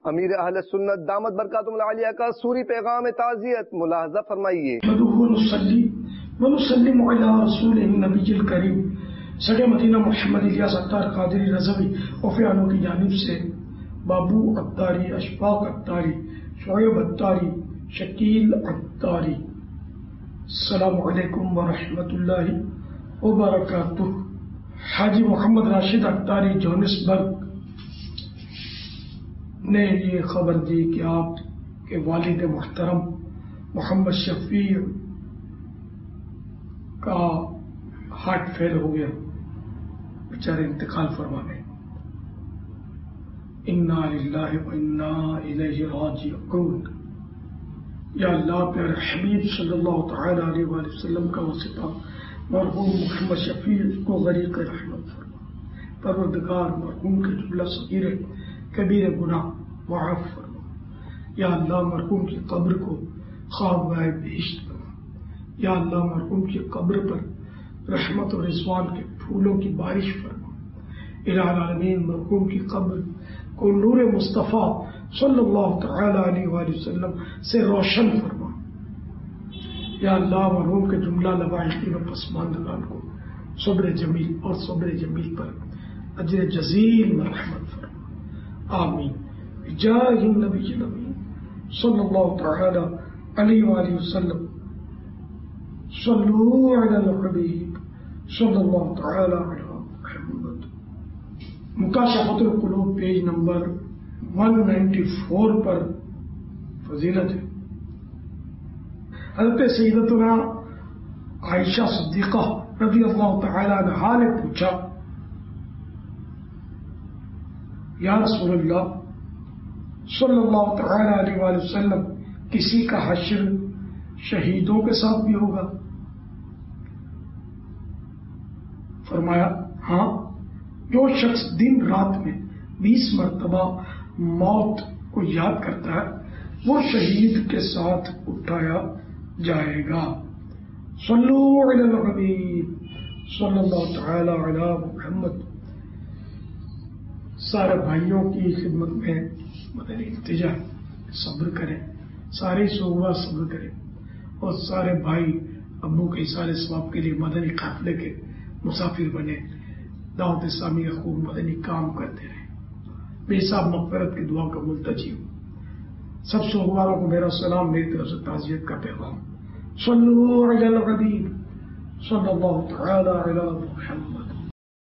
امیر اہل سنت دامت برکاتہم العالیہ کا سوری پیغام تعزیت ملاحظہ فرمائیے۔ ونسلم علی رسول النبی الکریم سڈے مدینہ محمد الیاس اتار قادری رضوی اوفیانو کی جانب سے بابو اتاری، اشفاق اتاری، شعیب اتاری، شکیل اتاری، السلام علیکم ورحمۃ اللہ وبرکاتہ۔ حاجی محمد راشد اتاری جوہانسبرگ نے یہ خبر دی کہ آپ کے والد محترم محمد شفیع کا ہارٹ فیل ہو گیا، بیچارے انتقال فرما گئے۔ انا للہ و انا الیہ راجعون۔ یا اللہ پیارے حبیب صلی اللہ تعالی علیہ وآلہ وسلم کا واسطہ مرحوم محمد شفیع کو غریق رحمت فرما۔ پروردگار مرحوم کے جملہ صغیر کبیر گناہ معاف فرما۔ یا اللہ مرحوم کی قبر کو خوابگاہ بہشت فرما۔ یا اللہ مرحوم کی قبر پر رحمت و رضوان کے پھولوں کی بارش فرما۔ الہ العالمین مرحوم کی قبر کو نور مصطفیٰ صلی اللہ تعالی علیہ وآلہ وسلم سے روشن فرما۔ یا اللہ مرحوم کے جملہ لواحقین و پسماندگان کو صبر جمیل اور صبر جمیل پر اجر جزیل مرحمت فرما، آمین بجاہ النبی الامین صلی اللہ تعالی علیہ وآلہ وسلم۔ صلو علی الحبیب صلی اللہ تعالی علی محمد۔ مکاشفۃ القلوب پیج نمبر 194 پر فضیلت ہے۔ حضرت سیدتنا عائشہ صدیقہ رضی اللہ تعالی عنہا نے پوچھا، یا رسول اللہ صلی اللہ تعالی علیہ وآلہ وسلم، کسی کا حشر شہیدوں کے ساتھ بھی ہوگا؟ فرمایا ہاں، جو شخص دن رات میں 20 مرتبہ موت کو یاد کرتا ہے وہ شہید کے ساتھ اٹھایا جائے گا۔ صلو علی الحبیب صلی اللہ تعالی علی محمد۔ سارے بھائیوں کی خدمت میں مدنی التجا، صبر کریں، سارے صحبہ صبر کریں، اور سارے بھائی ابو کے اثار ثواب کے لیے مدنی قافلے کے مسافر بنے، دعوت اسلامی خوب مدنی کام کرتے رہیں، بے حساب مغفرت کی دعا کا ملتجی ہوں۔ سب صحباروں کو میرا سلام، میری طرف سے تعزیت کا پیغام۔ صلو علی الحبیب صلی اللہ تعالی علی محمد۔